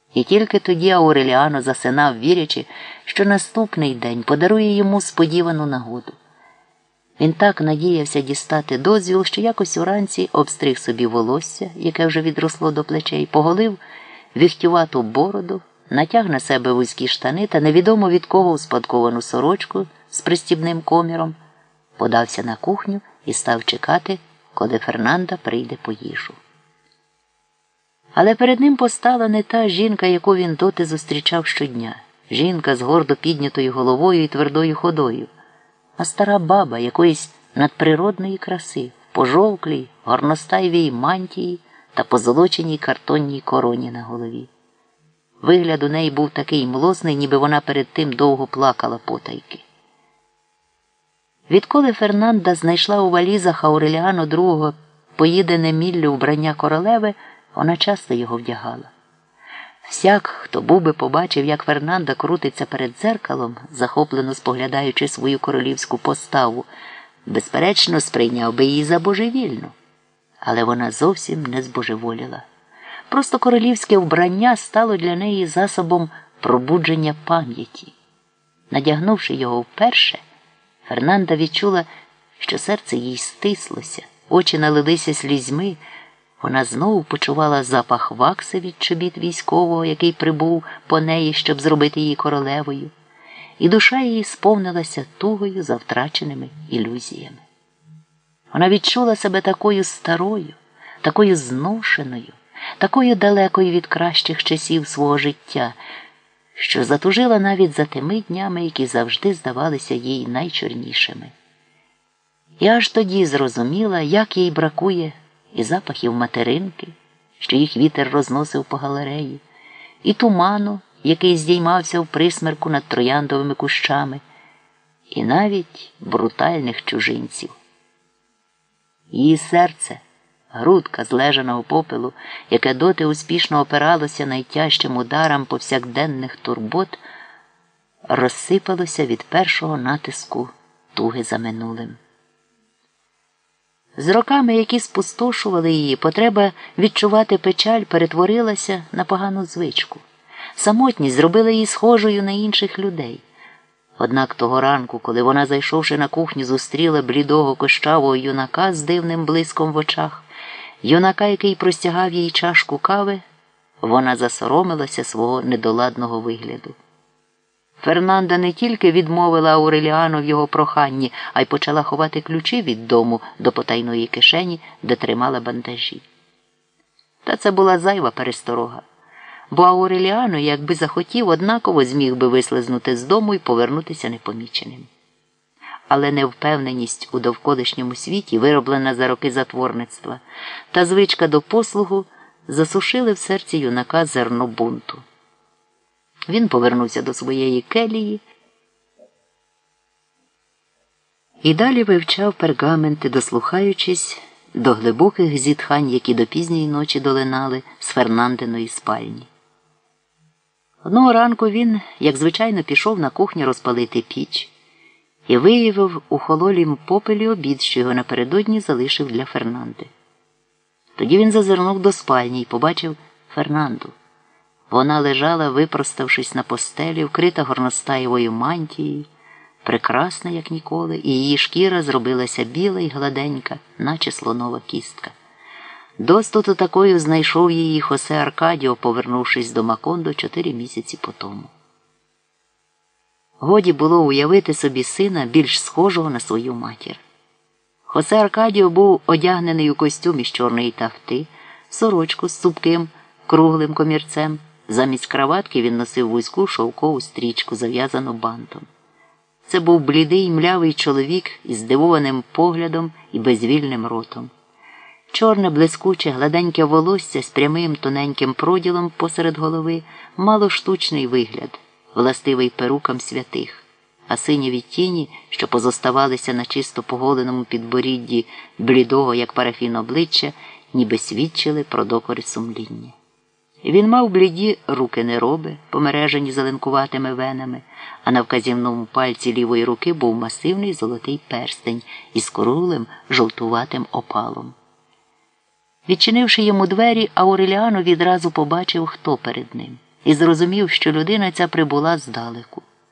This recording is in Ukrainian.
І тільки тоді Ауреліано засинав, вірячи, що наступний день подарує йому сподівану нагоду. Він так надіявся дістати дозвіл, що якось уранці обстриг собі волосся, яке вже відросло до плечей, поголив віхтювату бороду, натяг на себе вузькі штани та невідомо від кого успадковану сорочку з пристібним коміром, подався на кухню і став чекати, коли Фернанда прийде по їжу. Але перед ним постала не та жінка, яку він доти зустрічав щодня. Жінка з гордо піднятою головою і твердою ходою, а стара баба якоїсь надприродної краси, в пожовклій, горностайвій мантії та позолоченій картонній короні на голові. Вигляд у неї був такий млосний, ніби вона перед тим довго плакала потайки. Відколи Фернанда знайшла у валізах Ауреліано II поїдене міллю вбрання королеви, вона часто його вдягала. Всяк, хто був би побачив, як Фернанда крутиться перед дзеркалом, захоплено споглядаючи свою королівську поставу, безперечно сприйняв би її за божевільну. Але вона зовсім не збожеволіла. Просто королівське вбрання стало для неї засобом пробудження пам'яті. Надягнувши його вперше, Фернанда відчула, що серце їй стислося, очі налилися слізьми. Вона знову почувала запах вакси від чобіт військового, який прибув по неї, щоб зробити її королевою, і душа її сповнилася тугою за втраченими ілюзіями. Вона відчула себе такою старою, такою зношеною, такою далекою від кращих часів свого життя, що затужила навіть за тими днями, які завжди здавалися їй найчорнішими. І аж тоді зрозуміла, як їй бракує і запахів материнки, що їх вітер розносив по галереї, і туману, який здіймався в присмерку над трояндовими кущами, і навіть брутальних чужинців. Її серце, грудка злежаного попелу, яке доти успішно опиралося найтяжчим ударам повсякденних турбот, розсипалося від першого натиску туги за минулим. З роками, які спустошували її, потреба відчувати печаль перетворилася на погану звичку. Самотність зробила її схожою на інших людей. Однак того ранку, коли вона, зайшовши на кухню, зустріла блідого кощавого юнака з дивним блиском в очах, юнака, який простягав їй чашку кави, вона засоромилася свого недоладного вигляду. Фернанда не тільки відмовила Ауреліано в його проханні, а й почала ховати ключі від дому до потайної кишені, де тримала бандажі. Та це була зайва пересторога, бо Ауреліано, якби захотів, однаково зміг би вислизнути з дому і повернутися непоміченим. Але невпевненість у довколишньому світі, вироблена за роки затворництва, та звичка до послугу засушили в серці юнака зерно бунту. Він повернувся до своєї келії і далі вивчав пергаменти, дослухаючись до глибоких зітхань, які до пізньої ночі долинали з Фернандиної спальні. Одного ранку він, як звичайно, пішов на кухню розпалити піч і виявив у хололім попелі обід, що його напередодні залишив для Фернанди. Тоді він зазирнув до спальні і побачив Фернанду. Вона лежала, випроставшись на постелі, вкрита горностаєвою мантією, прекрасна, як ніколи, і її шкіра зробилася біла й гладенька, наче слонова кістка. Достоту такою знайшов її Хосе Аркадіо, повернувшись до Макондо 4 місяці потому. Годі було уявити собі сина, більш схожого на свою матір. Хосе Аркадіо був одягнений у костюм із чорної тафти, сорочку з цупким, круглим комірцем. Замість краватки він носив вузьку шовкову стрічку, зав'язану бантом. Це був блідий, млявий чоловік із здивованим поглядом і безвільним ротом. Чорне, блискуче, гладеньке волосся з прямим тоненьким проділом посеред голови мало штучний вигляд, властивий перукам святих, а синєві тіні, що позоставалися на чисто поголеному підборідді блідого, як парафін обличчя, ніби свідчили про докори сумління. Він мав бліді руки нероби, помережені зеленкуватими венами, а на вказівному пальці лівої руки був масивний золотий перстень із круглим жовтуватим опалом. Відчинивши йому двері, Ауреліано відразу побачив, хто перед ним. і зрозумів, що людина ця прибула здалеку.